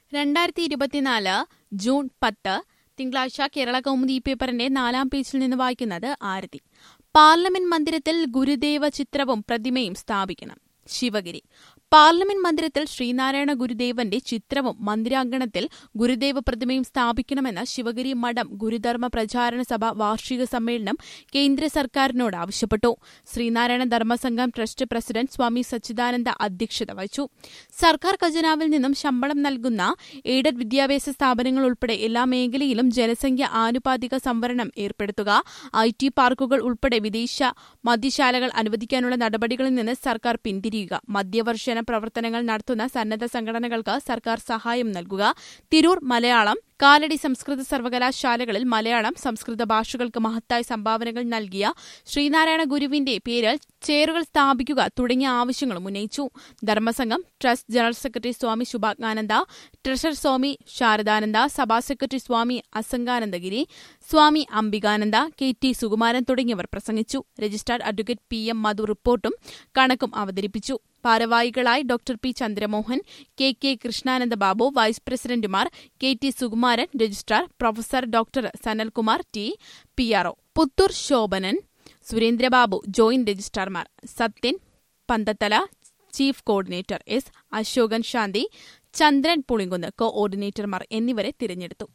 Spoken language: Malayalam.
2024 ജൂൺ 10 തിങ്കളാഴ്ച കേരള കൗമുദി പേപ്പറിന്റെ 4-ാം പേജിൽ നിന്ന് വായിക്കുന്നത് ആരതി. പാർലമെന്റ് മന്ദിരത്തിൽ ഗുരുദേവ ചിത്രവും പ്രതിമയും സ്ഥാപിക്കണം. ശിവഗിരി. പാർലമെന്റ് മന്ദിരത്തിൽ ശ്രീനാരായണ ഗുരുദേവന്റെ ചിത്രവും മന്ദിരാങ്കണത്തിൽ ഗുരുദേവ പ്രതിമയും സ്ഥാപിക്കണമെന്ന് ശിവഗിരി മഠം ഗുരുധർമ്മ പ്രചാരണ സഭ വാർഷിക സമ്മേളനം കേന്ദ്ര സർക്കാരിനോട് ആവശ്യപ്പെട്ടു. ശ്രീനാരായണ ധർമ്മസംഘം ട്രസ്റ്റ് പ്രസിഡന്റ് സ്വാമി സച്ചിദാനന്ദ അധ്യക്ഷത വഹിച്ചു. സർക്കാർ ഖജനാവിൽ നിന്നും ശമ്പളം നൽകുന്ന എയ്ഡഡ് വിദ്യാഭ്യാസ സ്ഥാപനങ്ങൾ ഉൾപ്പെടെ എല്ലാ മേഖലയിലും ജനസംഖ്യ ആനുപാതിക സംവരണം ഏർപ്പെടുത്തുക, IT പാർക്കുകൾ ഉൾപ്പെടെ വിദേശ മദ്യശാലകൾ അനുവദിക്കാനുള്ള നടപടികളിൽ നിന്ന് സർക്കാർ പിന്തിരിയുക, മദ്യവർജന പ്രവർത്തനങ്ങൾ നടത്തുന്ന സന്നദ്ധ സംഘടനകൾക്ക് സർക്കാർ സഹായം നൽകുക, തിരൂർ മലയാളം, കാലടി സംസ്കൃത സർവകലാശാലകളിൽ മലയാളം, സംസ്കൃത ഭാഷകൾക്ക് മഹത്തായ സംഭാവനകൾ നൽകിയ ശ്രീനാരായണ ഗുരുവിന്റെ പേരിൽ ചെയറുകൾ സ്ഥാപിക്കുക തുടങ്ങിയ ആവശ്യങ്ങളും ഉന്നയിച്ചു. Dharmasangham trust general secretary Swami Subhangananda, treasurer Swami Sharadananda, സഭാ സെക്രട്ടറി സ്വാമി അസംഗാനന്ദഗിരി, സ്വാമി അംബികാനന്ദ, KT സുകുമാരൻ തുടങ്ങിയവർ പ്രസംഗിച്ചു. രജിസ്ട്രാർ അഡ്വക്കേറ്റ് PM മധു റിപ്പോർട്ടും കണക്കും അവതരിപ്പിച്ചു. ഭാരവാഹികളായി doctor P Chandramohan, KK Krishnananda Babu, vice പ്രസിഡന്റുമാർ KT Sukumaran, registrar professor doctor Sanalkumar T, PRO Puthur Shobhanan, Surendrababu, joint രജിസ്ട്രാർമാർ Sathyan Panthathala, chief coordinator S Ashokan Shanthi, Chandran Pulinkunnu, കോഓർഡിനേറ്റർമാർ എന്നിവരെ തിരഞ്ഞെടുത്തു.